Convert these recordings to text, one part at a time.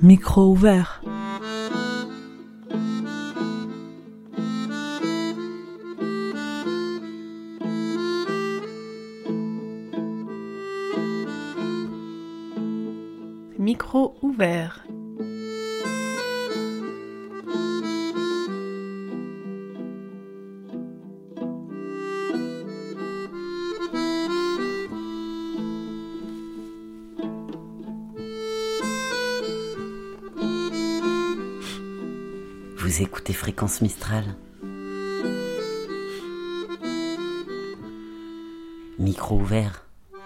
Micro ouvert. Micro ouvert. Vous écoutez Fréquence Mistral. Micro ouvert.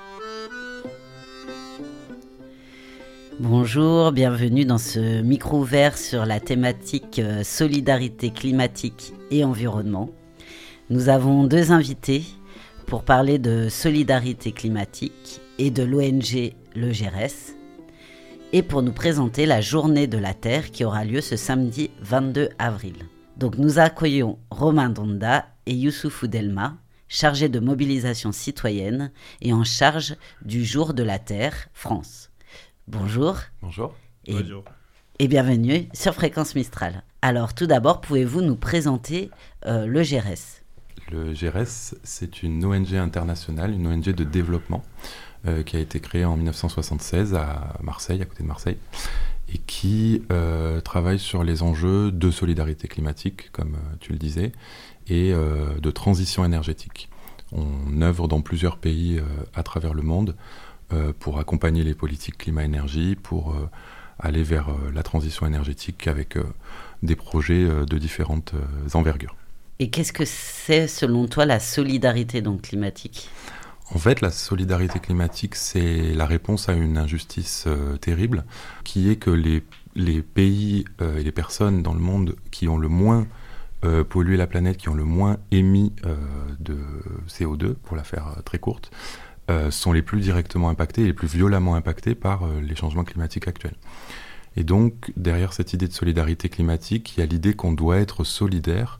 Bonjour, bienvenue dans ce micro ouvert sur la thématique solidarité climatique et environnement. Nous avons deux invités pour parler de solidarité climatique et de l'ONG Le GRS et pour nous présenter la Journée de la Terre qui aura lieu ce samedi 22 avril. Donc nous accueillons Romain Donda et Youssoufou Delma, chargés de mobilisation citoyenne et en charge du Jour de la Terre France. Bonjour. Bonjour. Bonjour. Et bienvenue sur Fréquence Mistral. Alors tout d'abord, pouvez-vous nous présenter le GRS ? Le GRS, c'est une ONG internationale, une ONG de développement qui a été créée en 1976 à Marseille, à côté de Marseille, et qui travaille sur les enjeux de solidarité climatique, comme tu le disais, et de transition énergétique. On œuvre dans plusieurs pays à travers le monde pour accompagner les politiques climat-énergie, pour aller vers la transition énergétique avec des projets de différentes envergures. Et qu'est-ce que c'est, selon toi, la solidarité donc, climatique ? En fait, la solidarité climatique, c'est la réponse à une injustice terrible, qui est que les pays et les personnes dans le monde qui ont le moins pollué la planète, qui ont le moins émis de CO2, pour la faire très courte, sont les plus directement impactés et les plus violemment impactés par les changements climatiques actuels. Et donc, derrière cette idée de solidarité climatique, il y a l'idée qu'on doit être solidaire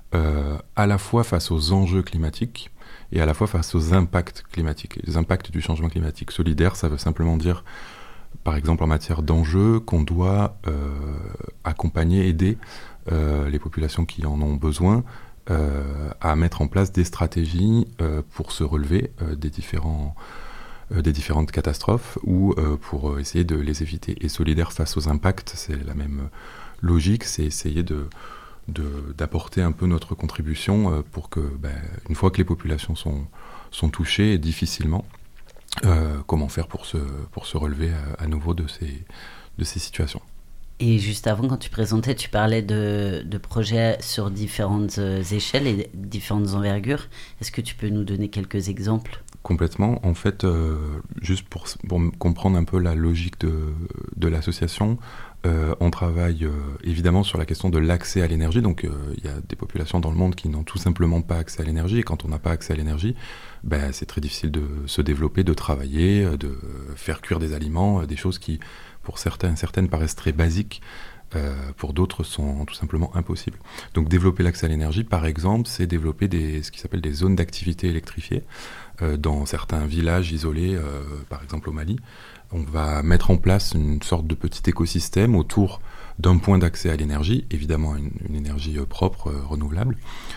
à la fois face aux enjeux climatiques et à la fois face aux impacts climatiques, les impacts du changement climatique. Solidaire, ça veut simplement dire, par exemple en matière d'enjeux, qu'on doit accompagner, aider les populations qui en ont besoin à mettre en place des stratégies pour se relever des différentes catastrophes ou pour essayer de les éviter. Et solidaire face aux impacts, c'est la même logique, c'est essayer d'apporter un peu notre contribution pour que, une fois que les populations sont touchées difficilement, comment faire pour se relever à nouveau de ces situations. Et juste avant, quand tu présentais, tu parlais de projets sur différentes échelles et différentes envergures. Est-ce que tu peux nous donner quelques exemples ? Complètement. En fait, juste pour comprendre un peu la logique de l'association, on travaille évidemment sur la question de l'accès à l'énergie. Donc, il y a des populations dans le monde qui n'ont tout simplement pas accès à l'énergie. Et quand on n'a pas accès à l'énergie, c'est très difficile de se développer, de travailler, de faire cuire des aliments, des choses qui, pour certaines paraissent très basiques, pour d'autres sont tout simplement impossibles. Donc développer l'accès à l'énergie, par exemple, c'est développer ce qui s'appelle des zones d'activité électrifiées dans certains villages isolés, par exemple au Mali. On va mettre en place une sorte de petit écosystème autour d'un point d'accès à l'énergie, évidemment une énergie propre, renouvelable.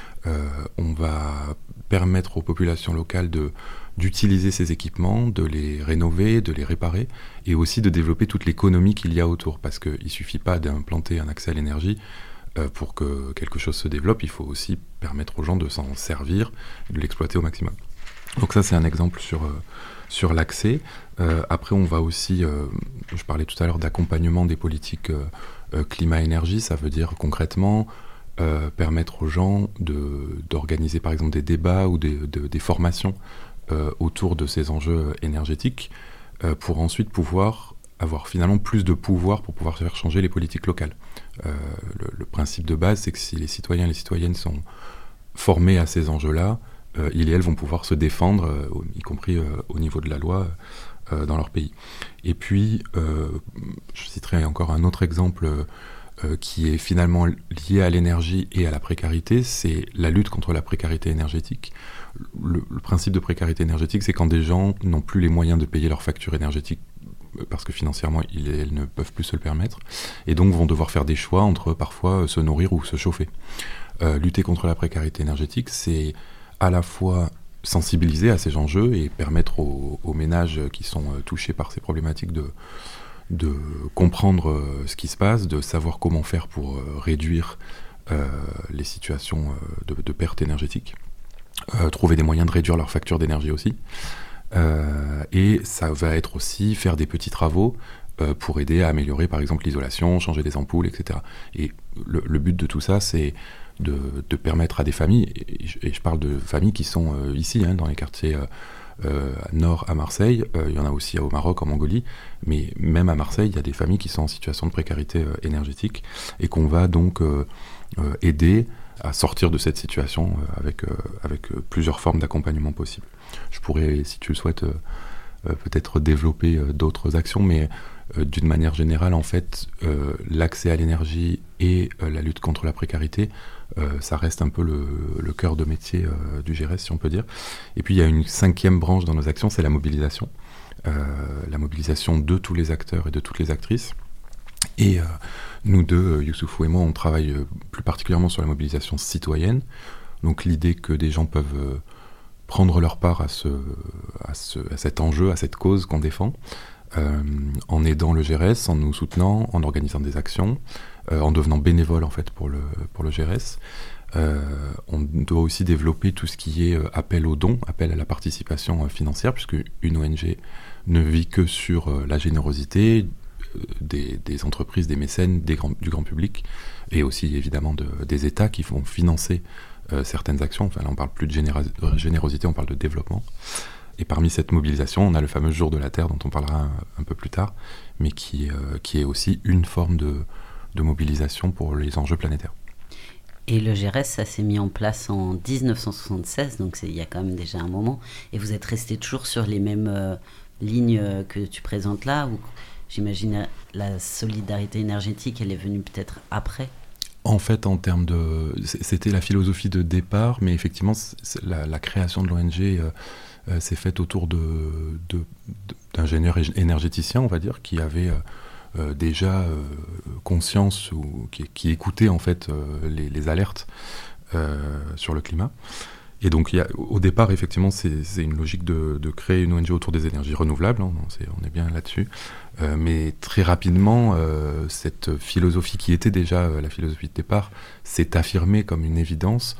On va permettre aux populations locales d'utiliser ces équipements, de les rénover, de les réparer, et aussi de développer toute l'économie qu'il y a autour, parce qu'il ne suffit pas d'implanter un accès à l'énergie pour que quelque chose se développe, il faut aussi permettre aux gens de s'en servir, de l'exploiter au maximum. Donc ça, c'est un exemple sur l'accès. Après, on va aussi, je parlais tout à l'heure d'accompagnement des politiques climat-énergie, ça veut dire concrètement permettre aux gens d'organiser par exemple des débats ou des formations autour de ces enjeux énergétiques pour ensuite pouvoir avoir finalement plus de pouvoir pour pouvoir faire changer les politiques locales. Le principe de base, c'est que si les citoyens et les citoyennes sont formés à ces enjeux-là, ils et elles vont pouvoir se défendre, y compris au niveau de la loi, dans leur pays. Et puis, je citerai encore un autre exemple qui est finalement lié à l'énergie et à la précarité, c'est la lutte contre la précarité énergétique. Le principe de précarité énergétique, c'est quand des gens n'ont plus les moyens de payer leurs factures énergétiques parce que financièrement, elles ne peuvent plus se le permettre, et donc vont devoir faire des choix entre parfois se nourrir ou se chauffer. Lutter contre la précarité énergétique, c'est à la fois sensibiliser à ces enjeux et permettre aux ménages qui sont touchés par ces problématiques de comprendre ce qui se passe, de savoir comment faire pour réduire les situations de perte énergétique, trouver des moyens de réduire leur facture d'énergie aussi. Et ça va être aussi faire des petits travaux pour aider à améliorer par exemple l'isolation, changer des ampoules, etc. Et le but de tout ça, c'est de permettre à des familles, et je parle de familles qui sont ici, dans les quartiers nord à Marseille, il y en a aussi au Maroc, en Mongolie, mais même à Marseille, il y a des familles qui sont en situation de précarité énergétique et qu'on va donc aider à sortir de cette situation avec plusieurs formes d'accompagnement possibles. Je pourrais, si tu le souhaites, peut-être développer d'autres actions, mais d'une manière générale, en fait, l'accès à l'énergie et la lutte contre la précarité, ça reste un peu le cœur de métier du GRS, si on peut dire. Et puis il y a une 5e branche dans nos actions, c'est la mobilisation. La mobilisation de tous les acteurs et de toutes les actrices. Et nous deux, Youssoufou et moi, on travaille plus particulièrement sur la mobilisation citoyenne. Donc l'idée que des gens peuvent prendre leur part à cet enjeu, à cette cause qu'on défend, en aidant le GRS, en nous soutenant, en organisant des actions, en devenant bénévole en fait pour le GRS. On doit aussi développer tout ce qui est appel aux dons, appel à la participation financière, puisque une ONG ne vit que sur la générosité des entreprises, des mécènes, du grand public, et aussi évidemment des États qui vont financer certaines actions. Enfin là on parle plus de générosité, on parle de développement. Et parmi cette mobilisation, on a le fameux Jour de la Terre dont on parlera un peu plus tard, mais qui est aussi une forme de mobilisation pour les enjeux planétaires. Et le GRS, ça s'est mis en place en 1976, donc il y a quand même déjà un moment. Et vous êtes resté toujours sur les mêmes lignes que tu présentes là, ou j'imagine la solidarité énergétique, elle est venue peut-être après ? En fait, en termes c'était la philosophie de départ, mais effectivement, la création de l'ONG s'est faite autour d'ingénieurs énergéticiens, on va dire, qui avaient déjà conscience ou qui écoutaient en fait les alertes sur le climat. Et donc, au départ, effectivement, c'est une logique de créer une ONG autour des énergies renouvelables, on est bien là-dessus. Mais très rapidement, cette philosophie qui était déjà la philosophie de départ s'est affirmée comme une évidence.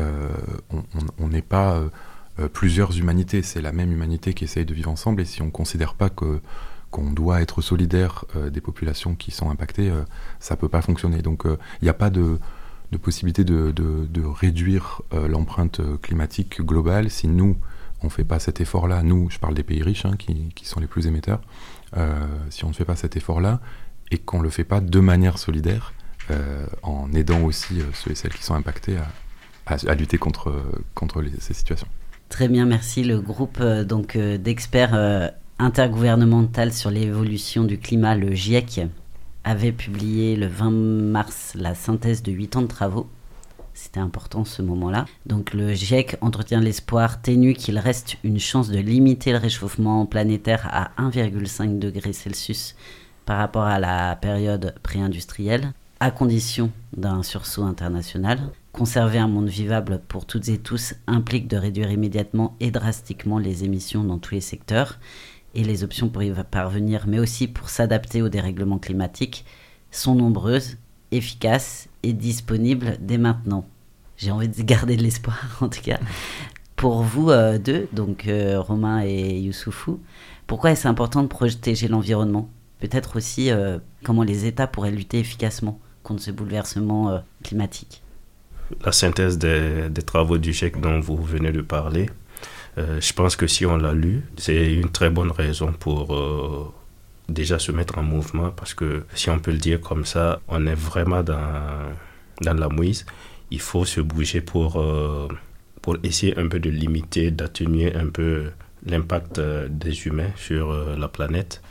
On n'est pas plusieurs humanités, c'est la même humanité qui essaye de vivre ensemble, et si on ne considère pas qu'on doit être solidaire des populations qui sont impactées, ça ne peut pas fonctionner. Donc il n'y a pas de possibilité de réduire l'empreinte climatique globale si nous, on ne fait pas cet effort-là. Nous, je parle des pays riches qui sont les plus émetteurs. Si on ne fait pas cet effort-là et qu'on ne le fait pas de manière solidaire, en aidant aussi ceux et celles qui sont impactés à lutter contre ces situations. Très bien, merci. Le groupe d'experts intergouvernemental sur l'évolution du climat, le GIEC, avait publié le 20 mars la synthèse de 8 ans de travaux. C'était important ce moment-là. Donc le GIEC entretient l'espoir ténu qu'il reste une chance de limiter le réchauffement planétaire à 1,5 degré Celsius par rapport à la période pré-industrielle, à condition d'un sursaut international. Conserver un monde vivable pour toutes et tous implique de réduire immédiatement et drastiquement les émissions dans tous les secteurs. Et les options pour y parvenir, mais aussi pour s'adapter au dérèglement climatique, sont nombreuses, efficaces et disponibles dès maintenant. J'ai envie de garder de l'espoir, en tout cas. Pour vous deux, donc Romain et Youssoufou, pourquoi est-ce important de protéger l'environnement ? Peut-être aussi comment les États pourraient lutter efficacement contre ce bouleversement climatique. La synthèse des travaux du GIEC dont vous venez de parler, je pense que si on l'a lu, c'est une très bonne raison pour déjà se mettre en mouvement, parce que si on peut le dire comme ça, on est vraiment dans la mouise. Il faut se bouger pour essayer un peu de limiter, d'atténuer un peu l'impact des humains sur la planète,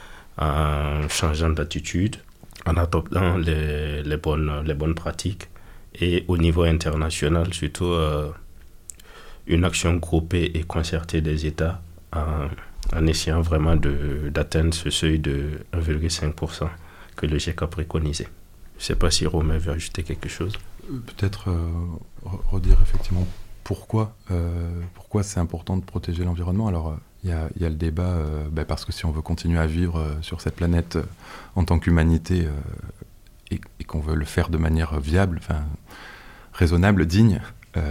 en changeant d'attitude, en adoptant les bonnes pratiques, et au niveau international surtout une action groupée et concertée des États en essayant vraiment d'atteindre ce seuil de 1,5% que le GIEC a préconisé. Je ne sais pas si Romain veut ajouter quelque chose. Peut-être redire effectivement pourquoi c'est important de protéger l'environnement. Alors, il y a le débat, parce que si on veut continuer à vivre sur cette planète en tant qu'humanité et qu'on veut le faire de manière viable, raisonnable, digne,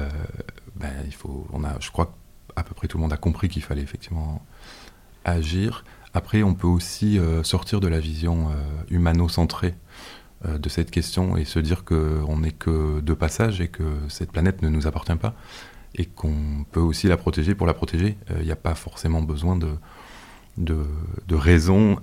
je crois qu'à peu près tout le monde a compris qu'il fallait effectivement agir. Après, on peut aussi sortir de la vision humano-centrée de cette question et se dire qu'on n'est que de passage et que cette planète ne nous appartient pas et qu'on peut aussi la protéger pour la protéger. Il n'y a pas forcément besoin de raison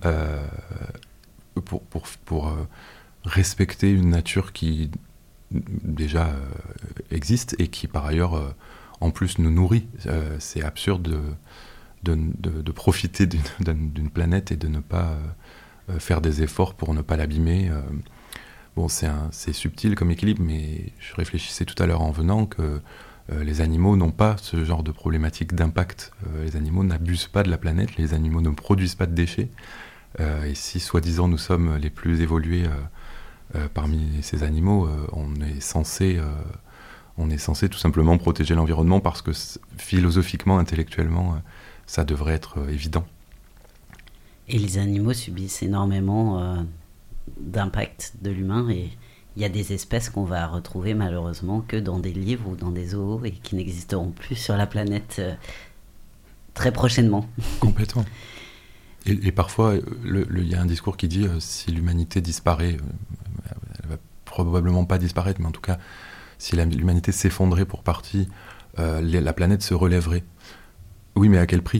pour respecter une nature qui déjà existe et qui par ailleurs en plus nous nourrit. C'est absurde de profiter d'une planète et de ne pas faire des efforts pour ne pas l'abîmer. C'est subtil comme équilibre, mais je réfléchissais tout à l'heure en venant que les animaux n'ont pas ce genre de problématique d'impact. Les animaux n'abusent pas de la planète, les animaux ne produisent pas de déchets. Et si, soi-disant, nous sommes les plus évolués parmi ces animaux, on est censé tout simplement protéger l'environnement parce que philosophiquement, intellectuellement, ça devrait être évident. Et les animaux subissent énormément d'impact de l'humain et il y a des espèces qu'on va retrouver malheureusement que dans des livres ou dans des zoos et qui n'existeront plus sur la planète très prochainement. Complètement. Et parfois, il y a un discours qui dit si l'humanité disparaît, elle va probablement pas disparaître, mais en tout cas, si l'humanité s'effondrait pour partie, la planète se relèverait. Oui, mais à quel prix ?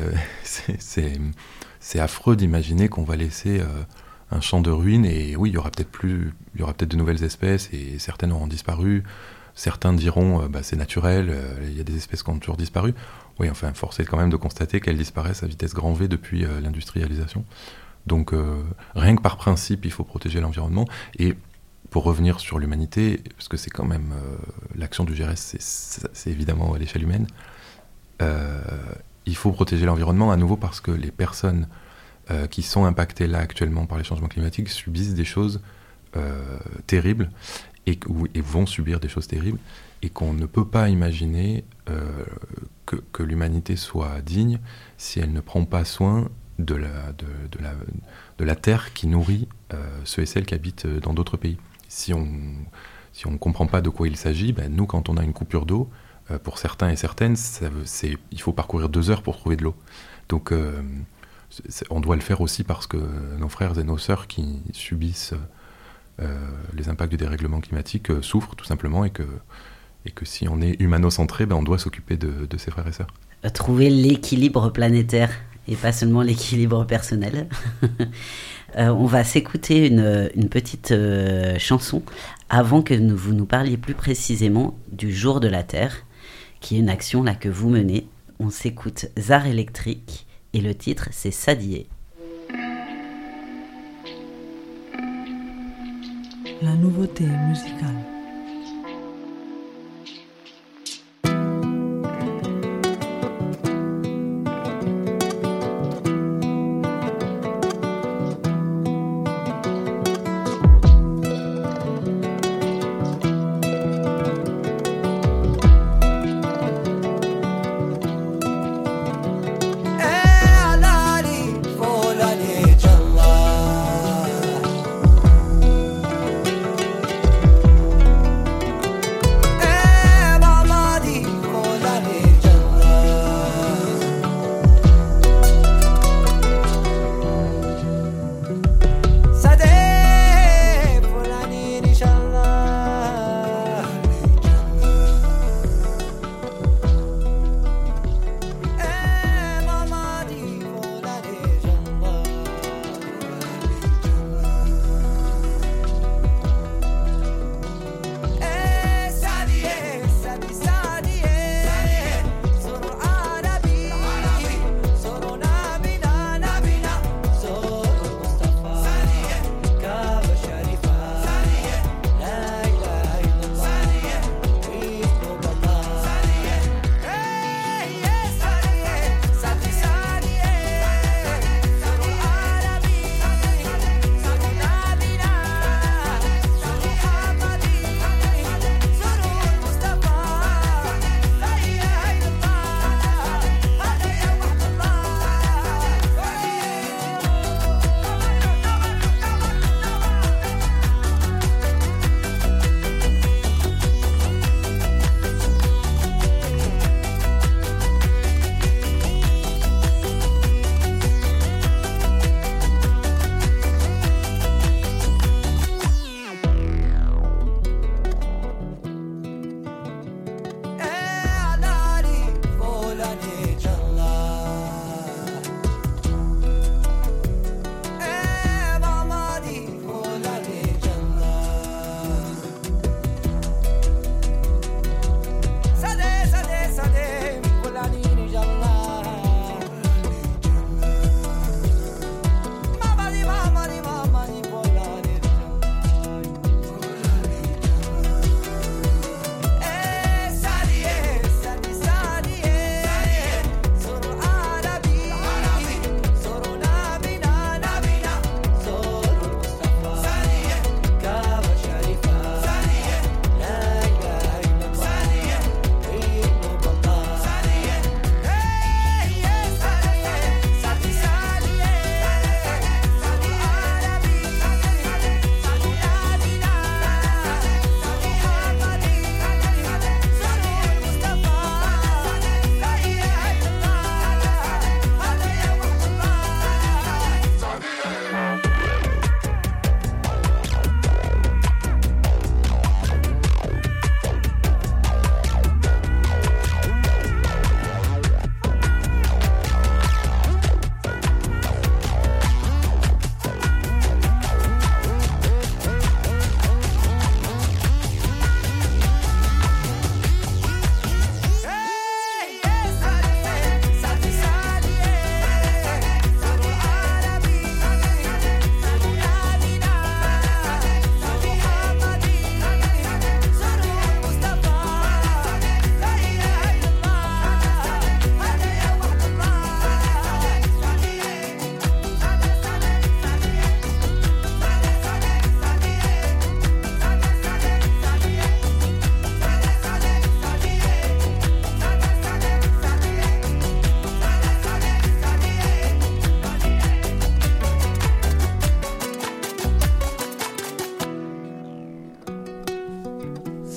C'est affreux d'imaginer qu'on va laisser un champ de ruines et oui, il y aura peut-être de nouvelles espèces et certaines auront disparu. Certains diront c'est naturel, il y a des espèces qui ont toujours disparu. Oui, enfin, force est quand même de constater qu'elles disparaissent à vitesse grand V depuis l'industrialisation. Donc, rien que par principe, il faut protéger l'environnement. Et pour revenir sur l'humanité, parce que c'est quand même l'action du GRS, c'est évidemment à l'échelle humaine, il faut protéger l'environnement à nouveau parce que les personnes qui sont impactées là actuellement par les changements climatiques subissent des choses terribles et vont subir des choses terribles et qu'on ne peut pas imaginer que l'humanité soit digne si elle ne prend pas soin de la terre qui nourrit ceux et celles qui habitent dans d'autres pays. Si on ne comprend pas de quoi il s'agit, nous, quand on a une coupure d'eau, pour certains et certaines, il faut parcourir 2 heures pour trouver de l'eau. Donc, on doit le faire aussi parce que nos frères et nos sœurs qui subissent les impacts du dérèglement climatique souffrent tout simplement et que si on est humano-centré, on doit s'occuper de ses frères et sœurs. Trouver l'équilibre planétaire et pas seulement l'équilibre personnel. On va s'écouter une petite chanson avant que vous nous parliez plus précisément du Jour de la Terre, qui est une action là que vous menez. On s'écoute Zar électrique et le titre c'est Sadier. La nouveauté musicale.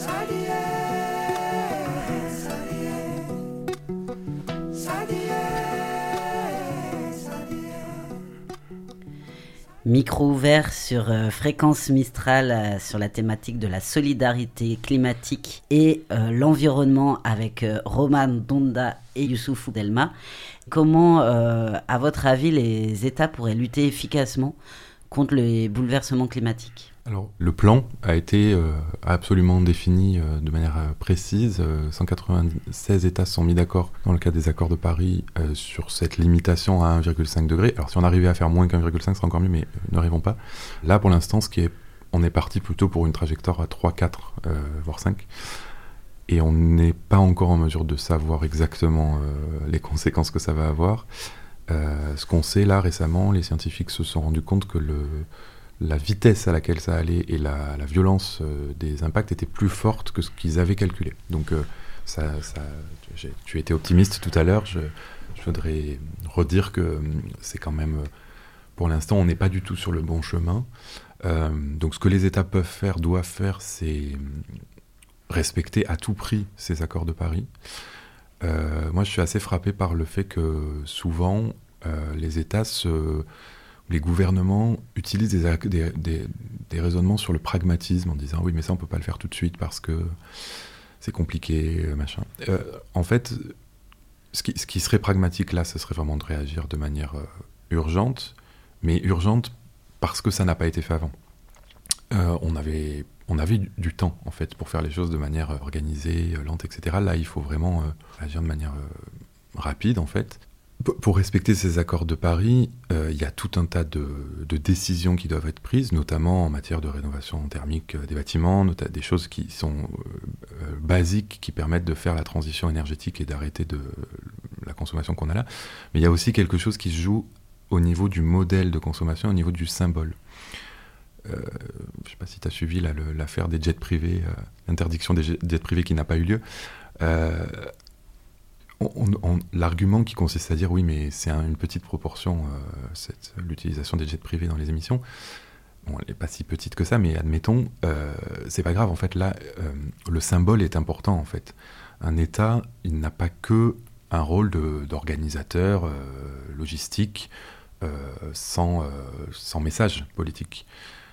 Micro ouvert sur Fréquence Mistral sur la thématique de la solidarité climatique et l'environnement avec Roman Donda et Youssouf Delma. Comment, à votre avis, les États pourraient lutter efficacement contre les bouleversements climatiques ? Alors, le plan a été absolument défini de manière précise. 196 États se sont mis d'accord dans le cadre des accords de Paris sur cette limitation à 1,5 degré. Alors, si on arrivait à faire moins qu'1,5, ce serait encore mieux, mais ne rêvons pas. Là, pour l'instant, on est parti plutôt pour une trajectoire à 3, 4, voire 5. Et on n'est pas encore en mesure de savoir exactement les conséquences que ça va avoir. Ce qu'on sait là récemment, les scientifiques se sont rendus compte que la vitesse à laquelle ça allait et la violence des impacts était plus forte que ce qu'ils avaient calculé. Donc tu étais optimiste tout à l'heure, je voudrais redire que c'est quand même, pour l'instant, on n'est pas du tout sur le bon chemin. Donc ce que les États peuvent faire, doivent faire, c'est respecter à tout prix ces accords de Paris. Moi, je suis assez frappé par le fait que souvent, les États les gouvernements utilisent des raisonnements sur le pragmatisme en disant « oui, mais ça, on ne peut pas le faire tout de suite parce que c'est compliqué, machin ». En fait, ce qui serait pragmatique là, ce serait vraiment de réagir de manière urgente, mais urgente parce que ça n'a pas été fait avant. On avait du temps, en fait, pour faire les choses de manière organisée, lente, etc. Là, il faut vraiment agir de manière rapide, en fait. Pour respecter ces accords de Paris, il y a tout un tas de décisions qui doivent être prises, notamment en matière de rénovation thermique des bâtiments, des choses qui sont basiques, qui permettent de faire la transition énergétique et d'arrêter la consommation qu'on a là. Mais il y a aussi quelque chose qui se joue au niveau du modèle de consommation, au niveau du symbole. Je ne sais pas si tu as suivi là, l'affaire des jets privés, l'interdiction des jets privés qui n'a pas eu lieu. L'argument qui consiste à dire oui, mais c'est une petite proportion, l'utilisation des jets privés dans les émissions. Bon, elle n'est pas si petite que ça, mais admettons, c'est pas grave. En fait, là, le symbole est important. En fait, un État, il n'a pas que un rôle d'organisateur logistique sans message politique.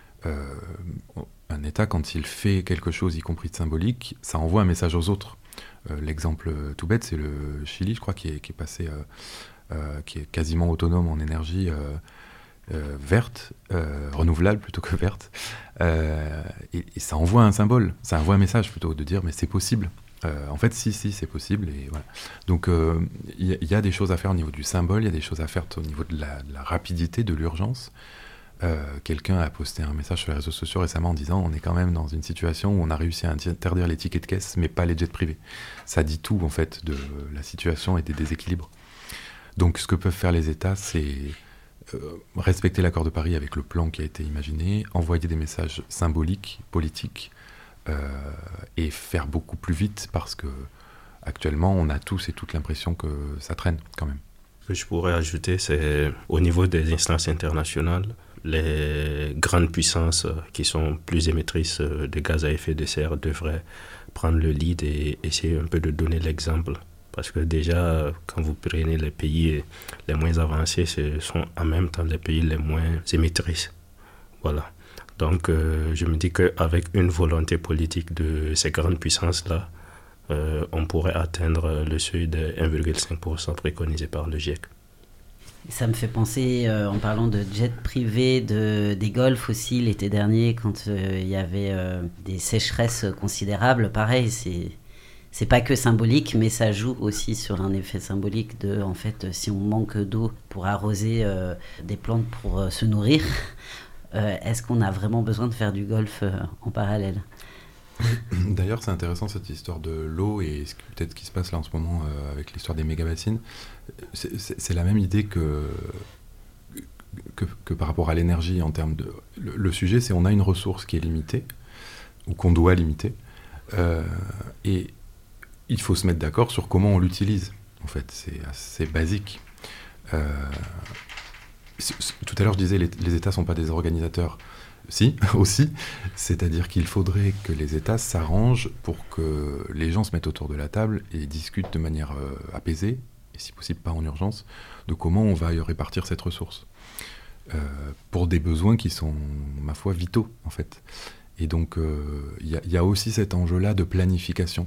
Un État, quand il fait quelque chose, y compris de symbolique, ça envoie un message aux autres. L'exemple tout bête, c'est le Chili, je crois, qui est passé, qui est quasiment autonome en énergie verte, renouvelable plutôt que verte. Et ça envoie un symbole, ça envoie un message plutôt, de dire mais c'est possible. En fait, si, c'est possible. Et voilà. Donc, il y a des choses à faire au niveau du symbole, il y a des choses à faire au niveau de la rapidité, de l'urgence. Quelqu'un a posté un message sur les réseaux sociaux récemment en disant on est quand même dans une situation où on a réussi à interdire les tickets de caisse mais pas les jets privés. Ça dit tout en fait de la situation et des déséquilibres. Donc ce que peuvent faire les États, c'est respecter l'accord de Paris avec le plan qui a été imaginé, envoyer des messages symboliques, politiques et faire beaucoup plus vite parce que actuellement on a tous et toutes l'impression que ça traîne quand même. Ce que je pourrais ajouter, c'est au niveau des instances internationales, les grandes puissances qui sont plus émettrices de gaz à effet de serre devraient prendre le lead et essayer un peu de donner l'exemple. Parce que déjà, quand vous prenez les pays les moins avancés, ce sont en même temps les pays les moins émettrices. Voilà. Donc, je me dis qu'avec une volonté politique de ces grandes puissances-là, on pourrait atteindre le seuil de 1,5% préconisé par le GIEC. Ça me fait penser, en parlant de jets privés, des golfs aussi, l'été dernier, quand il y avait des sécheresses considérables. Pareil, c'est pas que symbolique, mais ça joue aussi sur un effet symbolique de, en fait, si on manque d'eau pour arroser des plantes pour se nourrir, est-ce qu'on a vraiment besoin de faire du golf en parallèle ? D'ailleurs, c'est intéressant cette histoire de l'eau et peut-être ce qui se passe là en ce moment avec l'histoire des méga-bassines. C'est la même idée que par rapport à l'énergie en termes de... Le sujet, c'est on a une ressource qui est limitée, ou qu'on doit limiter, et il faut se mettre d'accord sur comment on l'utilise. En fait, c'est assez basique. Tout à l'heure, je disais les États ne sont pas des organisateurs. Si, aussi. C'est-à-dire qu'il faudrait que les États s'arrangent pour que les gens se mettent autour de la table et discutent de manière apaisée, et si possible pas en urgence, de comment on va y répartir cette ressource. Pour des besoins qui sont, ma foi, vitaux, en fait. Et donc, il y a aussi cet enjeu-là de planification.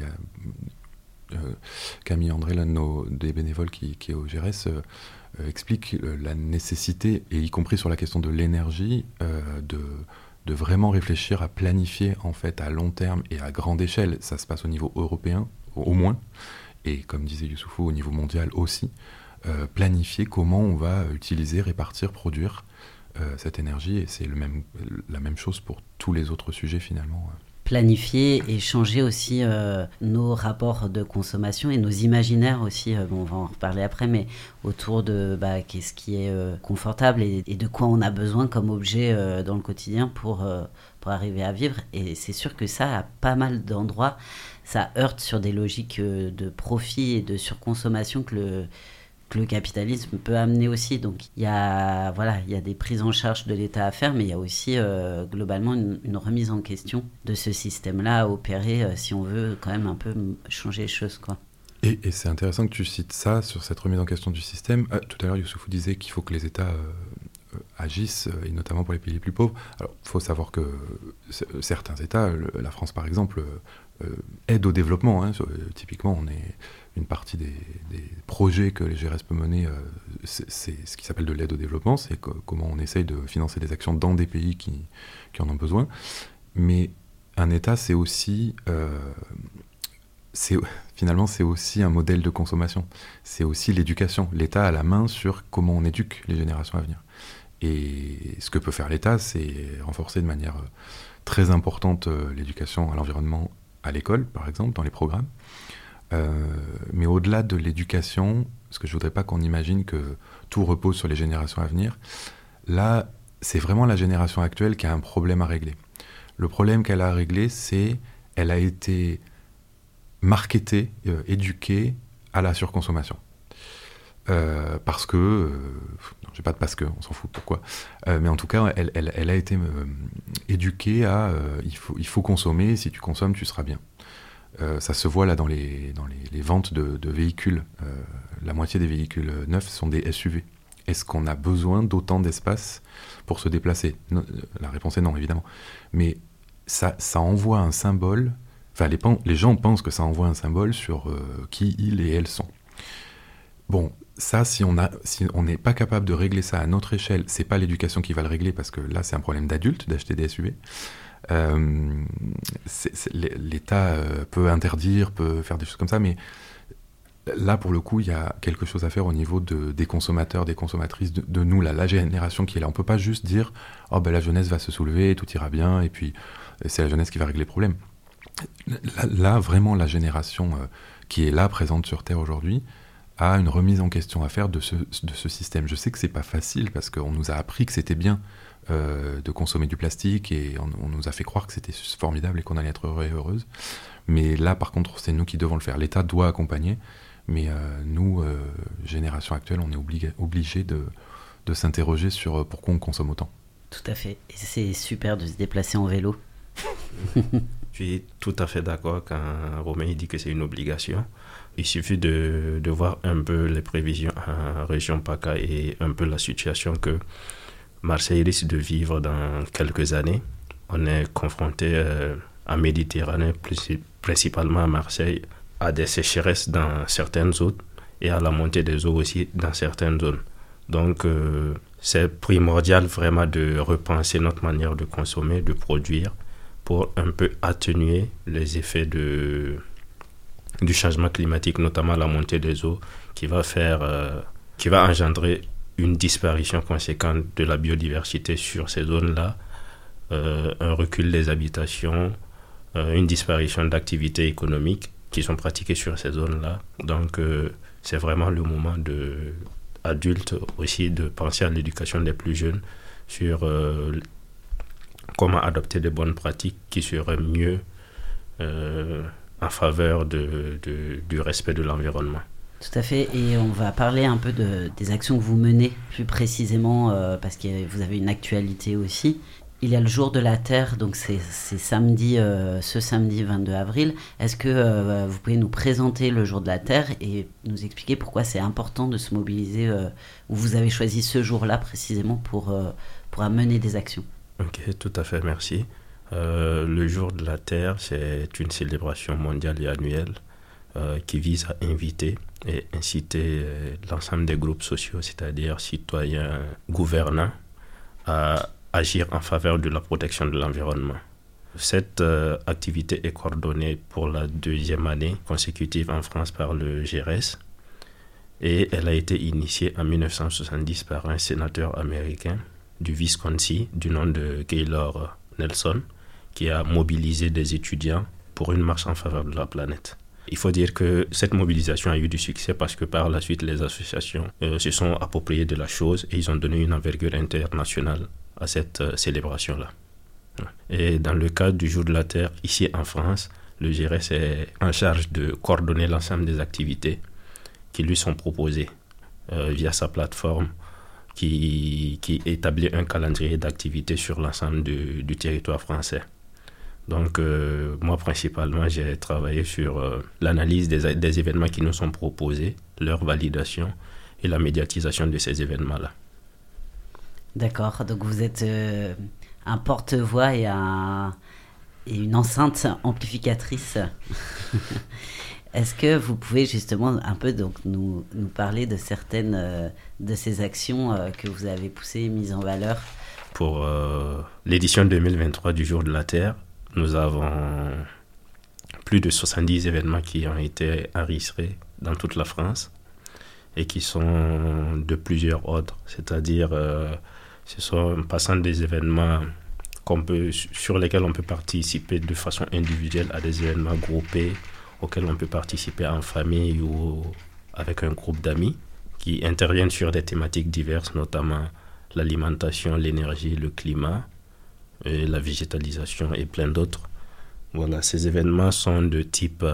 Camille André, l'un des bénévoles qui est au GRS, explique la nécessité, et y compris sur la question de l'énergie, de vraiment réfléchir à planifier en fait à long terme et à grande échelle. Ça se passe au niveau européen au moins, et comme disait Youssoufou, au niveau mondial aussi, planifier comment on va utiliser, répartir, produire cette énergie, et c'est la même chose pour tous les autres sujets finalement. Planifier et changer aussi nos rapports de consommation et nos imaginaires aussi, on va en reparler après, mais autour de qu'est-ce qui est confortable et de quoi on a besoin comme objet dans le quotidien pour arriver à vivre. Et c'est sûr que ça, à pas mal d'endroits, ça heurte sur des logiques de profit et de surconsommation que le capitalisme peut amener aussi. Donc il y a des prises en charge de l'État à faire, mais il y a aussi globalement une remise en question de ce système-là à opérer si on veut quand même un peu changer les choses, quoi. Et c'est intéressant que tu cites ça sur cette remise en question du système. Tout à l'heure, Youssoufou disait qu'il faut que les États agissent, et notamment pour les pays les plus pauvres. Alors, il faut savoir que certains États, la France par exemple, aide au développement. Typiquement, on est une partie des projets que les GRS peut mener, c'est ce qui s'appelle de l'aide au développement, c'est comment on essaye de financer des actions dans des pays qui en ont besoin. Mais un État, c'est aussi... finalement, c'est aussi un modèle de consommation. C'est aussi l'éducation. L'État a la main sur comment on éduque les générations à venir. Et ce que peut faire l'État, c'est renforcer de manière très importante l'éducation à l'environnement à l'école, par exemple, dans les programmes. Mais au-delà de l'éducation, parce que je ne voudrais pas qu'on imagine que tout repose sur les générations à venir, là, c'est vraiment la génération actuelle qui a un problème à régler. Le problème qu'elle a à régler, c'est qu'elle a été marketée, éduquée à la surconsommation. Parce que... non, j'ai pas de parce que, on s'en fout, pourquoi. Mais en tout cas, elle a été éduquée à... il faut consommer, si tu consommes, tu seras bien. Ça se voit là dans les ventes de véhicules. La moitié des véhicules neufs sont des SUV. Est-ce qu'on a besoin d'autant d'espace pour se déplacer ? Non, la réponse est non, évidemment. Mais ça envoie un symbole... Enfin, les gens pensent que ça envoie un symbole sur qui ils et elles sont. Bon, ça, si on n'est pas capable de régler ça à notre échelle, c'est pas l'éducation qui va le régler, parce que là, c'est un problème d'adulte d'acheter des SUV. L'État peut interdire, peut faire des choses comme ça, mais là, pour le coup, il y a quelque chose à faire au niveau des consommateurs, des consommatrices, de nous, la génération qui est là. On peut pas juste dire « Oh, la jeunesse va se soulever, tout ira bien, et puis c'est la jeunesse qui va régler le problème ». Là, vraiment, la génération qui est là, présente sur Terre aujourd'hui, a une remise en question à faire de ce système. Je sais que c'est pas facile, parce qu'on nous a appris que c'était bien de consommer du plastique, et on nous a fait croire que c'était formidable et qu'on allait être heureux et heureuse. Mais là, par contre, c'est nous qui devons le faire. L'État doit accompagner, mais nous, génération actuelle, on est obligé de s'interroger sur pourquoi on consomme autant. Tout à fait. Et c'est super de se déplacer en vélo. Je suis tout à fait d'accord quand Romain dit que c'est une obligation. Il suffit de voir un peu les prévisions en région PACA et un peu la situation que Marseille risque de vivre dans quelques années. On est confronté en Méditerranée, principalement à Marseille, à des sécheresses dans certaines zones et à la montée des eaux aussi dans certaines zones. Donc, c'est primordial vraiment de repenser notre manière de consommer, de produire, pour un peu atténuer les effets du changement climatique, notamment la montée des eaux, qui va engendrer une disparition conséquente de la biodiversité sur ces zones-là, un recul des habitations, une disparition d'activités économiques qui sont pratiquées sur ces zones-là. Donc, c'est vraiment le moment adultes aussi de penser à l'éducation des plus jeunes sur comment adopter des bonnes pratiques qui seraient mieux en faveur du respect de l'environnement. Tout à fait, et on va parler un peu des actions que vous menez plus précisément, parce que vous avez une actualité aussi. il y a le jour de la Terre, donc c'est samedi, ce samedi 22 avril. Est-ce que vous pouvez nous présenter le jour de la Terre et nous expliquer pourquoi c'est important de se mobiliser, ou vous avez choisi ce jour-là précisément pour amener des actions? Ok, tout à fait, merci. Le jour de la Terre, c'est une célébration mondiale et annuelle qui vise à inviter et inciter l'ensemble des groupes sociaux, c'est-à-dire citoyens, gouvernants, à agir en faveur de la protection de l'environnement. Cette activité est coordonnée pour la 2e année consécutive en France par le GRS et elle a été initiée en 1970 par un sénateur américain du Wisconsin du nom de Gaylord Nelson qui a mobilisé des étudiants pour une marche en faveur de la planète. Il faut dire que cette mobilisation a eu du succès parce que par la suite, les associations se sont appropriées de la chose et ils ont donné une envergure internationale à cette célébration-là. Et dans le cadre du Jour de la Terre, ici en France, le GRS est en charge de coordonner l'ensemble des activités qui lui sont proposées via sa plateforme qui établit un calendrier d'activités sur l'ensemble du territoire français. Donc, moi, principalement, j'ai travaillé sur l'analyse des événements qui nous sont proposés, leur validation et la médiatisation de ces événements-là. D'accord, donc vous êtes un porte-voix et une enceinte amplificatrice. Est-ce que vous pouvez justement un peu donc, nous parler de certaines de ces actions que vous avez poussées et mises en valeur? Pour l'édition 2023 du Jour de la Terre, nous avons plus de 70 événements qui ont été enregistrés dans toute la France et qui sont de plusieurs ordres, c'est-à-dire ce sont passant des événements sur lesquels on peut participer de façon individuelle à des événements groupés auxquels on peut participer en famille ou avec un groupe d'amis qui interviennent sur des thématiques diverses, notamment l'alimentation, l'énergie, le climat, et la végétalisation et plein d'autres. Voilà, ces événements sont de type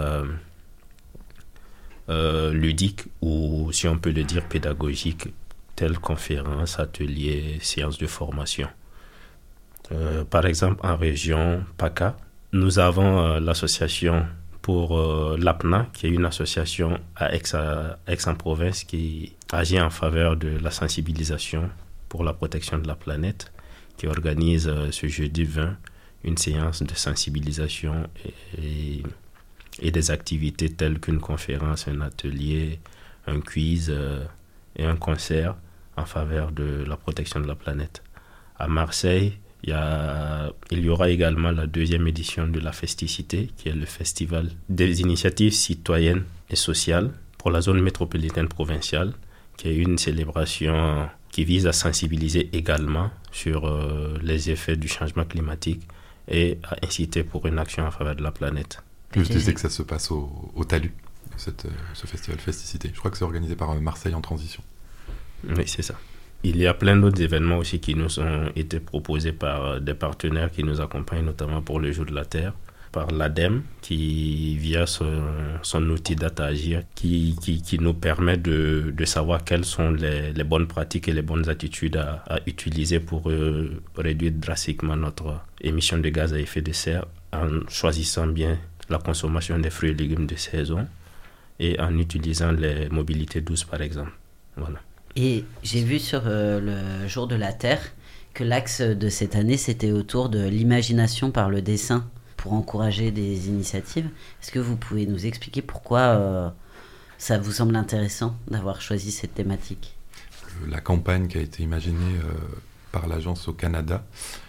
ludique ou, si on peut le dire, pédagogique, telles conférences, ateliers, séances de formation. Par exemple, en région PACA, nous avons l'association pour l'APNA, qui est une association à Aix-en-Provence qui agit en faveur de la sensibilisation pour la protection de la planète, qui organise ce jeudi 20 une séance de sensibilisation et des activités telles qu'une conférence, un atelier, un quiz et un concert en faveur de la protection de la planète. À Marseille, il y aura également la 2e édition de la Festicité, qui est le festival des initiatives citoyennes et sociales pour la zone métropolitaine provinciale, qui est une célébration qui vise à sensibiliser également sur les effets du changement climatique et à inciter pour une action en faveur de la planète. Je disais que ça se passe au Talus, ce festival Festicité. Je crois que c'est organisé par Marseille en transition. Oui, c'est ça. Il y a plein d'autres événements aussi qui nous ont été proposés par des partenaires qui nous accompagnent, notamment pour le Jour de la Terre, par l'ADEME, qui, via son outil Data Agir, qui nous permet de savoir quelles sont les bonnes pratiques et les bonnes attitudes à utiliser pour réduire drastiquement notre émission de gaz à effet de serre en choisissant bien la consommation des fruits et légumes de saison et en utilisant les mobilités douces, par exemple. Voilà. Et j'ai vu sur le Jour de la Terre que l'axe de cette année, c'était autour de l'imagination par le dessin pour encourager des initiatives. Est-ce que vous pouvez nous expliquer pourquoi ça vous semble intéressant d'avoir choisi cette thématique? La campagne qui a été imaginée par l'agence au Canada,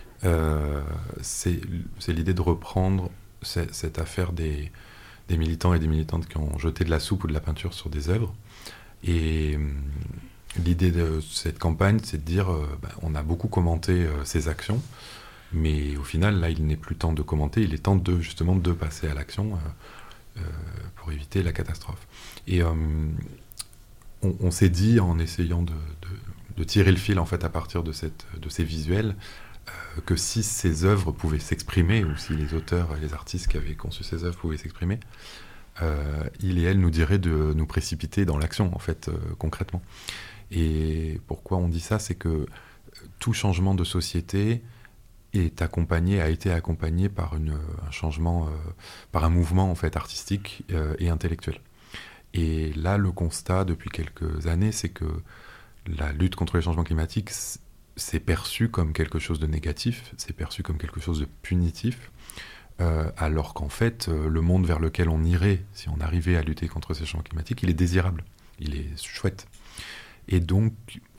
c'est l'idée de reprendre cette affaire des militants et des militantes qui ont jeté de la soupe ou de la peinture sur des œuvres. Et l'idée de cette campagne, c'est de dire on a beaucoup commenté ces actions, mais au final, là, il n'est plus temps de commenter, il est temps justement de passer à l'action pour éviter la catastrophe. Et on s'est dit, en essayant de tirer le fil en fait, à partir de ces visuels, que si ces œuvres pouvaient s'exprimer, ou si les auteurs et les artistes qui avaient conçu ces œuvres pouvaient s'exprimer, il et elle nous diraient de nous précipiter dans l'action, en fait, concrètement. Et pourquoi on dit ça, c'est que tout changement de société a été accompagné par un changement, par un mouvement en fait artistique et intellectuel. Et là, le constat depuis quelques années, c'est que la lutte contre les changements climatiques, c'est perçu comme quelque chose de négatif, c'est perçu comme quelque chose de punitif, alors qu'en fait, le monde vers lequel on irait, si on arrivait à lutter contre ces changements climatiques, il est désirable, il est chouette. Et donc,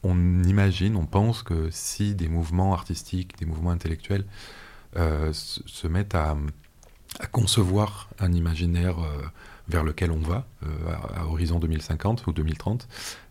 on pense que si des mouvements artistiques, des mouvements intellectuels se mettent à concevoir un imaginaire vers lequel on va, à horizon 2050 ou 2030,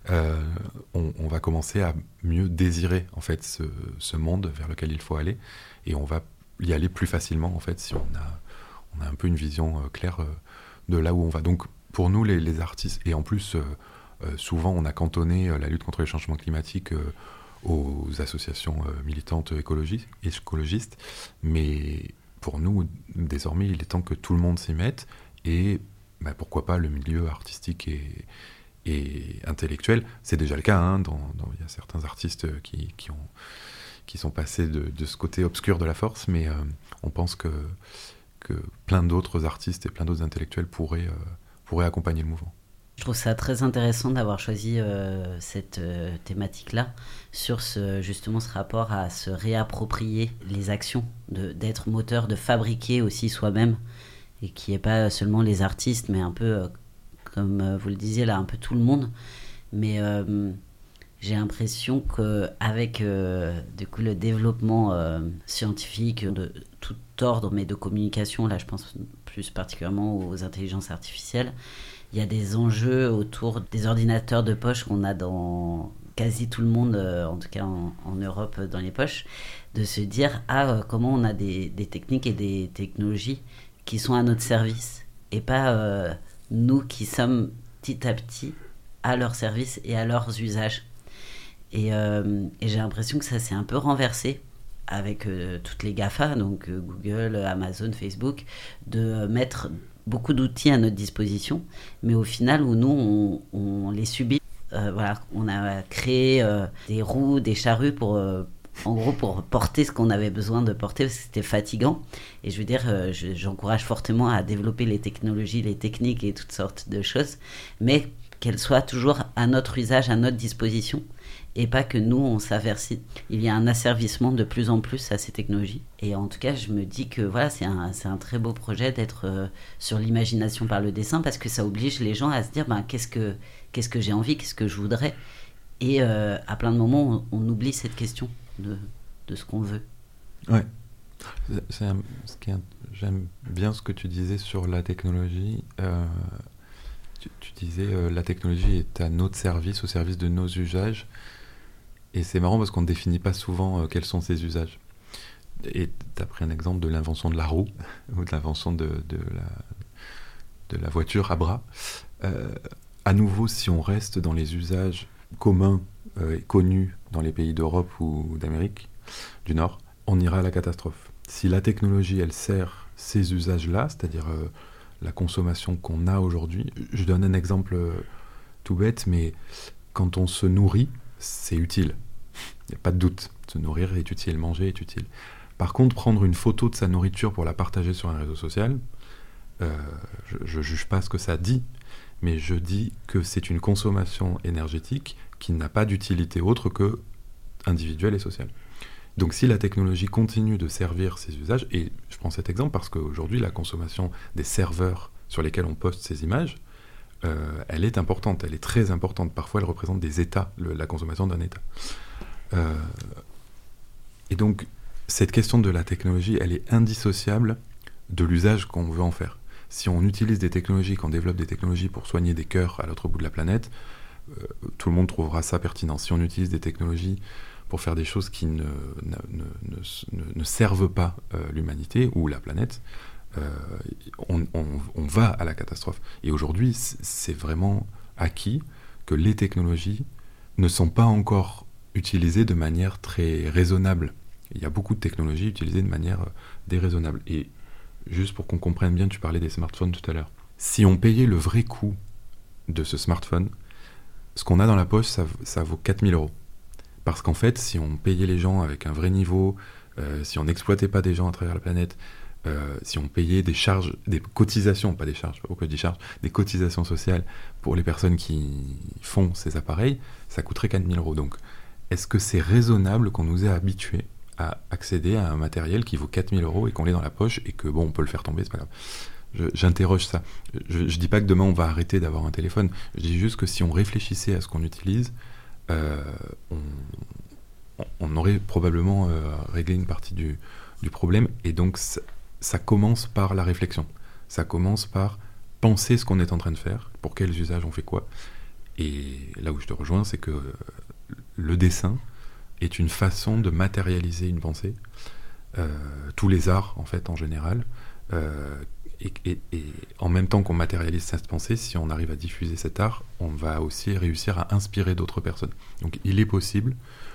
on va commencer à mieux désirer en fait ce monde vers lequel il faut aller, et on va y aller plus facilement en fait si on a un peu une vision claire de là où on va. Donc pour nous les artistes, et en plus souvent on a cantonné la lutte contre les changements climatiques aux associations militantes écologistes, mais pour nous désormais il est temps que tout le monde s'y mette, et pourquoi pas le milieu artistique et intellectuel. C'est déjà le cas, hein, il y a certains artistes qui sont passés de ce côté obscur de la force, mais on pense que plein d'autres artistes et plein d'autres intellectuels pourraient accompagner le mouvement. Je trouve ça très intéressant d'avoir choisi cette thématique-là, sur justement ce rapport à se réapproprier les actions, d'être moteur, de fabriquer aussi soi-même, et qui n'est pas seulement les artistes, mais un peu, comme vous le disiez là, un peu tout le monde. Mais j'ai l'impression qu'avec du coup, le développement scientifique de tout ordre, mais de communication, là je pense plus particulièrement aux intelligences artificielles, il y a des enjeux autour des ordinateurs de poche qu'on a dans quasi tout le monde, en tout cas en Europe, dans les poches, de se dire comment on a des techniques et des technologies qui sont à notre service, et pas nous qui sommes petit à petit à leur service et à leurs usages. Et j'ai l'impression que ça s'est un peu renversé avec toutes les GAFA, donc Google, Amazon, Facebook, de mettre beaucoup d'outils à notre disposition, mais au final où nous on les subit. Voilà, on a créé des roues, des charrues pour porter ce qu'on avait besoin de porter, parce que c'était fatigant. Et je veux dire, j'encourage fortement à développer les technologies, les techniques et toutes sortes de choses, mais qu'elles soient toujours à notre usage, à notre disposition, et pas que nous, on s'avertit. Il y a un asservissement de plus en plus à ces technologies. Et en tout cas, je me dis que voilà, c'est un très beau projet d'être sur l'imagination par le dessin, parce que ça oblige les gens à se dire qu'est-ce que j'ai envie, qu'est-ce que je voudrais. Et à plein de moments, on oublie cette question de ce qu'on veut. Ouais. J'aime bien ce que tu disais sur la technologie. Tu disais la technologie est à notre service, au service de nos usages. Et c'est marrant parce qu'on ne définit pas souvent quels sont ces usages. Et tu as pris un exemple de l'invention de la roue ou de l'invention de la voiture à bras. À nouveau, si on reste dans les usages communs et connus dans les pays d'Europe ou d'Amérique du Nord, on ira à la catastrophe. Si la technologie, elle sert ces usages-là, c'est-à-dire la consommation qu'on a aujourd'hui, je donne un exemple tout bête, mais quand on se nourrit, c'est utile. Il n'y a pas de doute. Se nourrir est utile, manger est utile. Par contre, prendre une photo de sa nourriture pour la partager sur un réseau social, je ne juge pas ce que ça dit, mais je dis que c'est une consommation énergétique qui n'a pas d'utilité autre que individuelle et sociale. Donc si la technologie continue de servir ces usages, et je prends cet exemple parce qu'aujourd'hui la consommation des serveurs sur lesquels on poste ces images, elle est importante, elle est très importante. Parfois elle représente des États, la consommation d'un État. Et donc cette question de la technologie, elle est indissociable de l'usage qu'on veut en faire. Si on utilise des technologies, qu'on développe des technologies pour soigner des cœurs à l'autre bout de la planète, tout le monde trouvera ça pertinent. Si on utilise des technologies pour faire des choses qui ne servent pas l'humanité ou la planète, on va à la catastrophe. Et aujourd'hui, c'est vraiment acquis que les technologies ne sont pas encore utilisées de manière très raisonnable. Il y a beaucoup de technologies utilisées de manière déraisonnable. Et juste pour qu'on comprenne bien, tu parlais des smartphones tout à l'heure. Si on payait le vrai coût de ce smartphone, ce qu'on a dans la poche, ça vaut 4 000 €. Parce qu'en fait, si on payait les gens avec un vrai niveau, si on n'exploitait pas des gens à travers la planète, si on payait des charges, des cotisations, pas des charges, pourquoi je dis charges, des cotisations sociales pour les personnes qui font ces appareils, ça coûterait 4 000 €. Donc, est-ce que c'est raisonnable qu'on nous ait habitués à accéder à un matériel qui vaut 4 000 € et qu'on l'ait dans la poche et que, bon, on peut le faire tomber, c'est pas grave. J'interroge ça. Je dis pas que demain on va arrêter d'avoir un téléphone, je dis juste que si on réfléchissait à ce qu'on utilise, on aurait probablement réglé une partie du problème, et donc ça commence par la réflexion. Ça commence par penser ce qu'on est en train de faire, pour quels usages on fait quoi. Et là où je te rejoins, c'est que le dessin est une façon de matérialiser une pensée. Tous les arts, en fait, en général. Et en même temps qu'on matérialise cette pensée, si on arrive à diffuser cet art, on va aussi réussir à inspirer d'autres personnes. Donc il est possible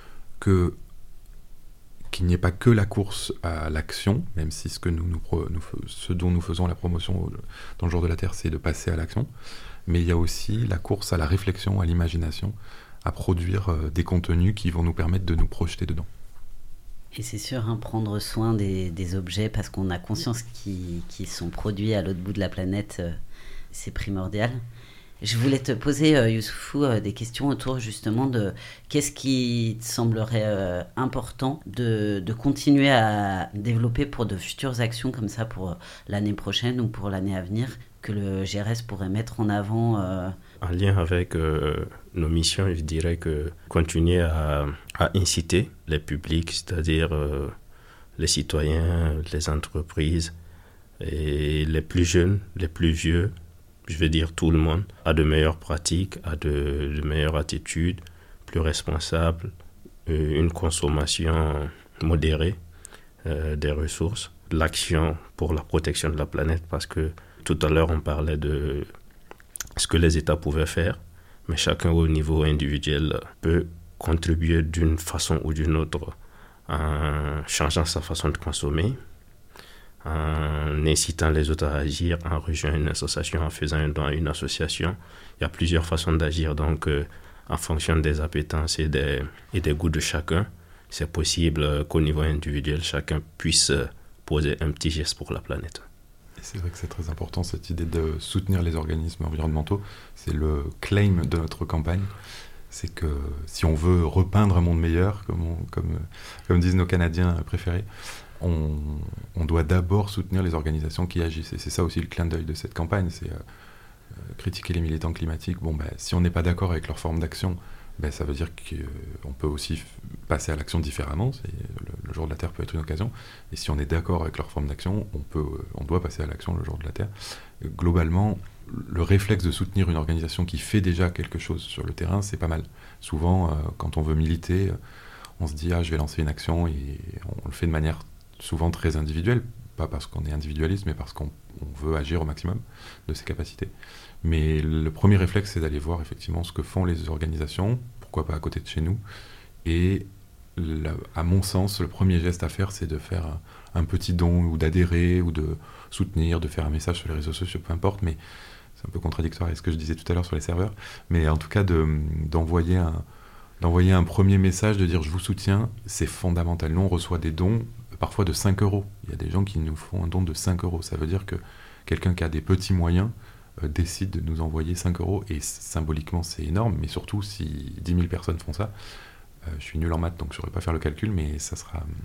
qu'il n'y ait pas que la course à l'action, même si ce dont nous faisons la promotion dans le Jour de la Terre, c'est de passer à l'action, mais il y a aussi la course à la réflexion, à l'imagination, à produire des contenus qui vont nous permettre de nous projeter dedans. Et c'est sûr, prendre soin des objets, parce qu'on a conscience qu'ils sont produits à l'autre bout de la planète, c'est primordial. Je voulais te poser, Youssoufou, des questions autour justement de qu'est-ce qui te semblerait important de continuer à développer pour de futures actions comme ça pour l'année prochaine ou pour l'année à venir, que le GRS pourrait mettre en avant En lien avec nos missions, je dirais que continuer à inciter les publics, c'est-à-dire les citoyens, les entreprises, et les plus jeunes, les plus vieux, je veux dire tout le monde, à de meilleures pratiques, à de meilleures attitudes, plus responsables, une consommation modérée des ressources, l'action pour la protection de la planète, parce que tout à l'heure on parlait de ce que les États pouvaient faire, mais chacun au niveau individuel peut contribuer d'une façon ou d'une autre en changeant sa façon de consommer, en incitant les autres à agir, en rejoignant une association, en faisant un don à une association. Il y a plusieurs façons d'agir, donc en fonction des appétences et des goûts de chacun, c'est possible qu'au niveau individuel, chacun puisse poser un petit geste pour la planète. C'est vrai que c'est très important, cette idée de soutenir les organismes environnementaux. C'est le claim de notre campagne. C'est que si on veut repeindre un monde meilleur, comme disent nos Canadiens préférés, on doit d'abord soutenir les organisations qui agissent. Et c'est ça aussi le clin d'œil de cette campagne, c'est critiquer les militants climatiques. Si on n'est pas d'accord avec leur forme d'action, ça veut dire qu'on peut aussi passer à l'action différemment. Le Jour de la Terre peut être une occasion. Et si on est d'accord avec leur forme d'action, on doit passer à l'action le Jour de la Terre. Globalement, le réflexe de soutenir une organisation qui fait déjà quelque chose sur le terrain, c'est pas mal. Souvent, quand on veut militer, on se dit « je vais lancer une action » et on le fait de manière souvent très individuelle. Pas parce qu'on est individualiste, mais parce qu'on veut agir au maximum de ses capacités. Mais le premier réflexe, c'est d'aller voir effectivement ce que font les organisations, pourquoi pas à côté de chez nous. Et à mon sens, le premier geste à faire, c'est de faire un petit don, ou d'adhérer, ou de soutenir, de faire un message sur les réseaux sociaux, peu importe, mais c'est un peu contradictoire avec ce que je disais tout à l'heure sur les serveurs. Mais en tout cas, d'envoyer un premier message, de dire « je vous soutiens », c'est fondamental. Nous, on reçoit des dons, parfois de 5 €. Il y a des gens qui nous font un don de 5 €. Ça veut dire que quelqu'un qui a des petits moyens décide de nous envoyer 5 €, et symboliquement c'est énorme, mais surtout si 10 000 personnes font ça, je suis nul en maths donc je ne saurais pas faire le calcul, mais ça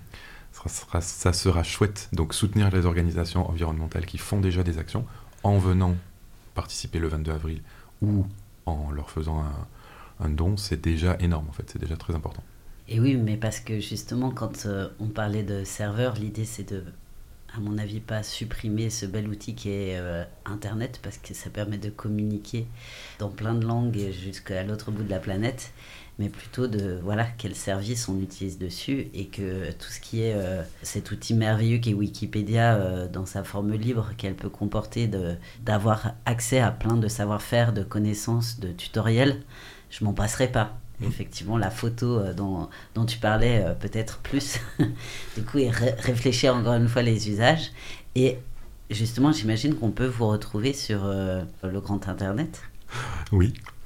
sera chouette. Donc soutenir les organisations environnementales qui font déjà des actions en venant participer le 22 avril ou en leur faisant un don, c'est déjà énorme en fait, c'est déjà très important. Et oui, mais parce que justement quand on parlait de serveurs, l'idée c'est de, à mon avis, pas supprimer ce bel outil qui est Internet, parce que ça permet de communiquer dans plein de langues jusqu'à l'autre bout de la planète, mais plutôt de quel service on utilise dessus, et que tout ce qui est cet outil merveilleux qui est Wikipédia dans sa forme libre qu'elle peut comporter, d'avoir accès à plein de savoir-faire, de connaissances, de tutoriels, je m'en passerai pas. Effectivement, la photo dont tu parlais, peut-être plus. Du coup, et réfléchir encore une fois les usages. Et justement, j'imagine qu'on peut vous retrouver sur le grand Internet. Oui,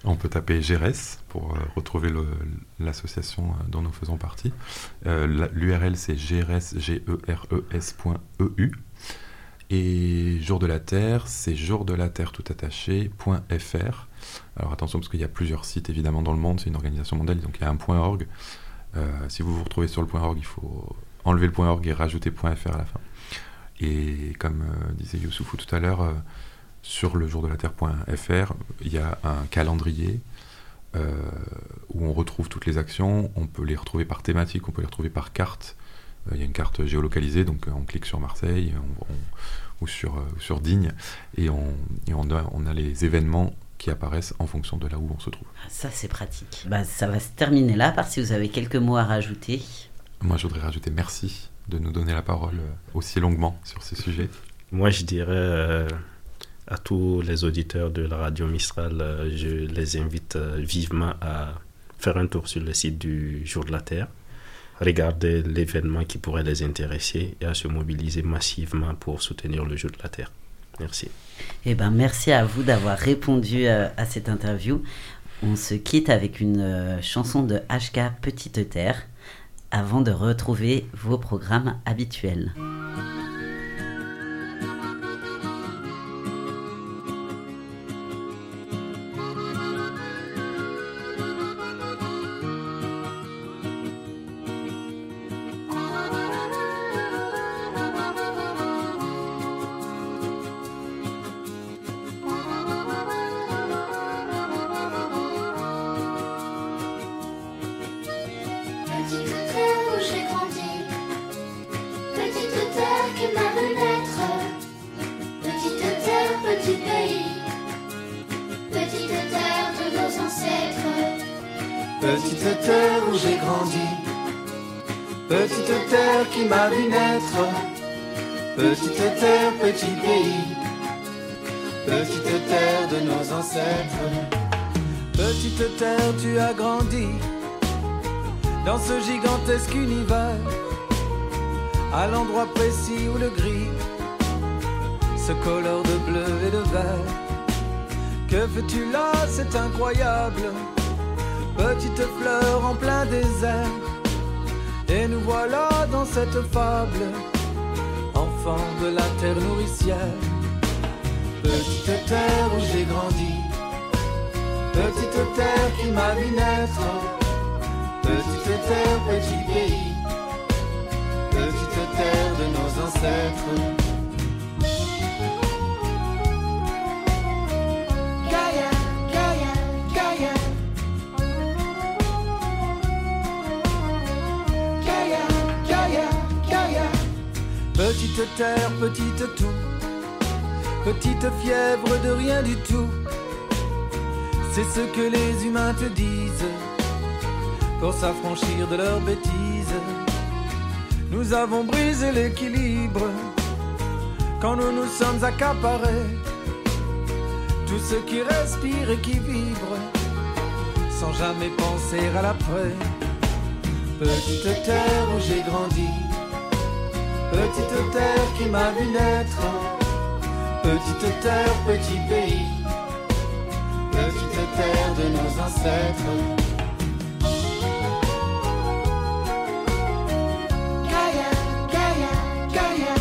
On peut taper GERES pour retrouver l'association dont nous faisons partie. L'URL c'est geres.eu. Et Jour de la Terre, c'est jourdelaterre.fr. Alors attention, parce qu'il y a plusieurs sites évidemment dans le monde, c'est une organisation mondiale, donc il y a un .org. Si vous vous retrouvez sur le .org, il faut enlever le .org et rajouter .fr à la fin. Et comme disait Youssoufou tout à l'heure, sur le jourdelaterre.fr, il y a un calendrier où on retrouve toutes les actions. On peut les retrouver par thématique, on peut les retrouver par carte. Il y a une carte géolocalisée, donc on clique sur Marseille ou sur Digne, et on a les événements qui apparaissent en fonction de là où on se trouve. Ça, c'est pratique. Ça va se terminer là, parce que si vous avez quelques mots à rajouter. Moi, je voudrais rajouter merci de nous donner la parole aussi longuement sur ces sujets. Moi, je dirais à tous les auditeurs de la radio Mistral, je les invite vivement à faire un tour sur le site du Jour de la Terre, regarder l'événement qui pourrait les intéresser et à se mobiliser massivement pour soutenir le Jour de la Terre. Merci. Merci à vous d'avoir répondu à cette interview. On se quitte avec une chanson de HK Petite Terre avant de retrouver vos programmes habituels. Petite terre où j'ai grandi, petite terre qui m'a vu naître, petite terre, petit pays, petite terre de nos ancêtres. Petite terre, tu as grandi dans ce gigantesque univers, à l'endroit précis où le gris se colore de bleu et de vert. Que fais-tu là, c'est incroyable, petite fleur en plein désert. Et nous voilà dans cette fable, enfants de la terre nourricière. Petite terre où j'ai grandi, petite terre qui m'a vu naître, petite terre, petit pays, petite terre de nos ancêtres. Petite terre, petite tout, petite fièvre de rien du tout. C'est ce que les humains te disent pour s'affranchir de leurs bêtises. Nous avons brisé l'équilibre quand nous nous sommes accaparés tout ce qui respire et qui vibre sans jamais penser à l'après. Petite terre où j'ai grandi, petite terre qui m'a vu naître, petite terre, petit pays, petite terre de nos ancêtres. Gaïa, Gaïa, Gaïa,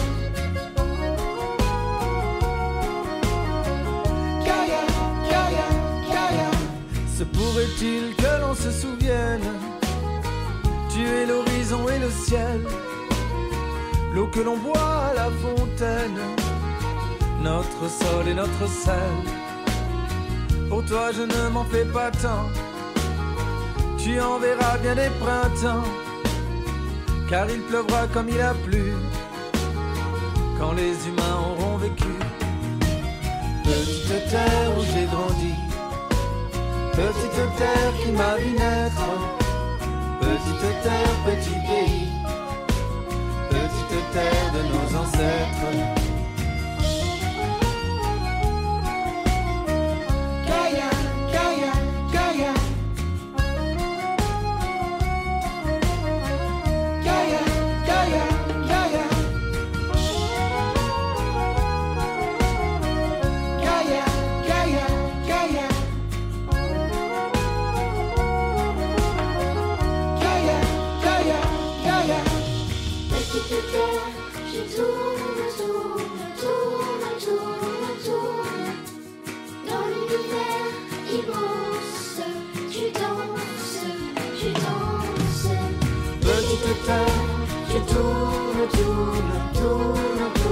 Gaïa, Gaïa, Gaïa. Se pourrait-il que l'on se souvienne, tu es l'horizon et le ciel, l'eau que l'on boit à la fontaine, notre sol et notre sel. Pour toi je ne m'en fais pas tant, tu en verras bien des printemps, car il pleuvra comme il a plu quand les humains auront vécu. Petite terre où j'ai grandi, petite terre qui m'a vu naître, petite terre, petit pays, petite terre de nos ancêtres. Gaïa, Gaïa, Gaïa, Gaïa, Gaïa, Gaïa, Gaïa, Gaïa, Gaïa, petite terre, tu tournes, tournes, tournes.